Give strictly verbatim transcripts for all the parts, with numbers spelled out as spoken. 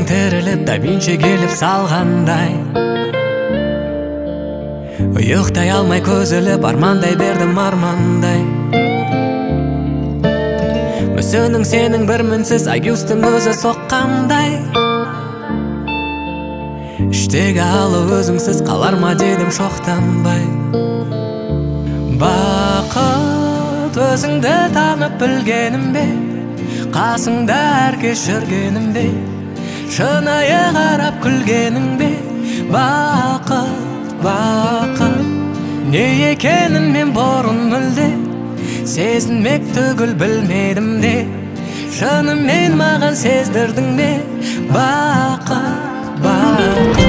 тіріліп да Винчи келіп салғандай. Ұйықтай алмай көз іліп армандай бердім армандай. Мүсінің сенің бір мінсіз Агюстың өзі соққандай. Іштегі алы өзіңсіз қалар ма дедім шоқтанбай. Бақыт өзіңді танып білгенім бе, қасыңда әр кешіргенім бе, шынайы қарап күлгенің бе. Бақыт, бақыт, не екенін мен бұрын мүлде сезінмек түгіл білмедім де, шынымен маған сездірдің бе. Бақыт, бақыт.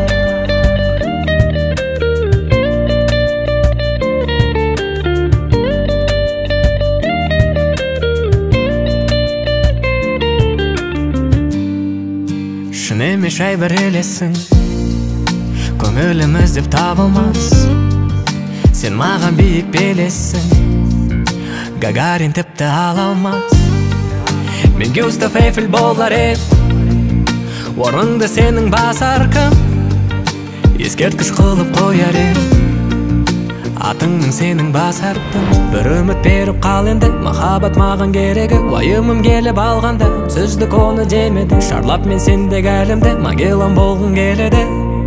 Шын емес жай бір елесің, көңіліміз деп табылмас. Сен маған биік белессің, Гагарин тіпті ала алмас. Мен Гюстав Эйфель болар ем, орынды сенің басар кім, ескерткіш қылып қояр ем, атыңның сенің басарпын. Бір үміт беріп қал енді, махаббат маған керегі. Уайымым келіп алғанда, сөздік оны демеді. Шарлап мен сендегі әлімді, Магеллан болғың келеді.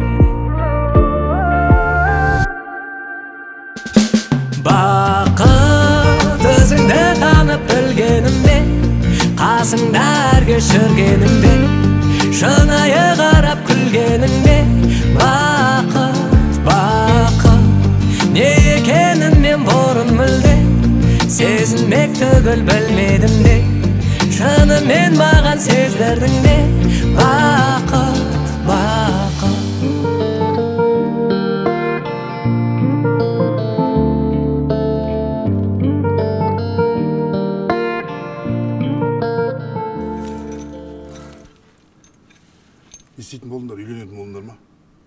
Бақыт өзіңді танып білгенім бе, қасыңда әр кешіргенім бе, шынайы қарап күлгенің бе. Бақыт, бақыт, не екенін мен бұрын мүлде сезінмек түгіл білмедім де, шынымен маған сездірдің де. Бақыт, бақыт. Естейтін болыңдар, үйленетін болыңдар ма?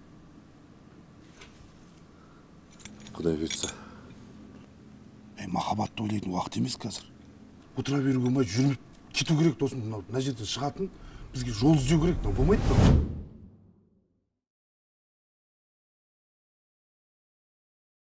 Құдай бұйыртса. Ей, махаббатты ойлайтын уақыт емес қазір. Отыра беруге болмайды, жүріп кету керек досым. Мына жерден шығатын, бізге жол іздеу керек, болмайды.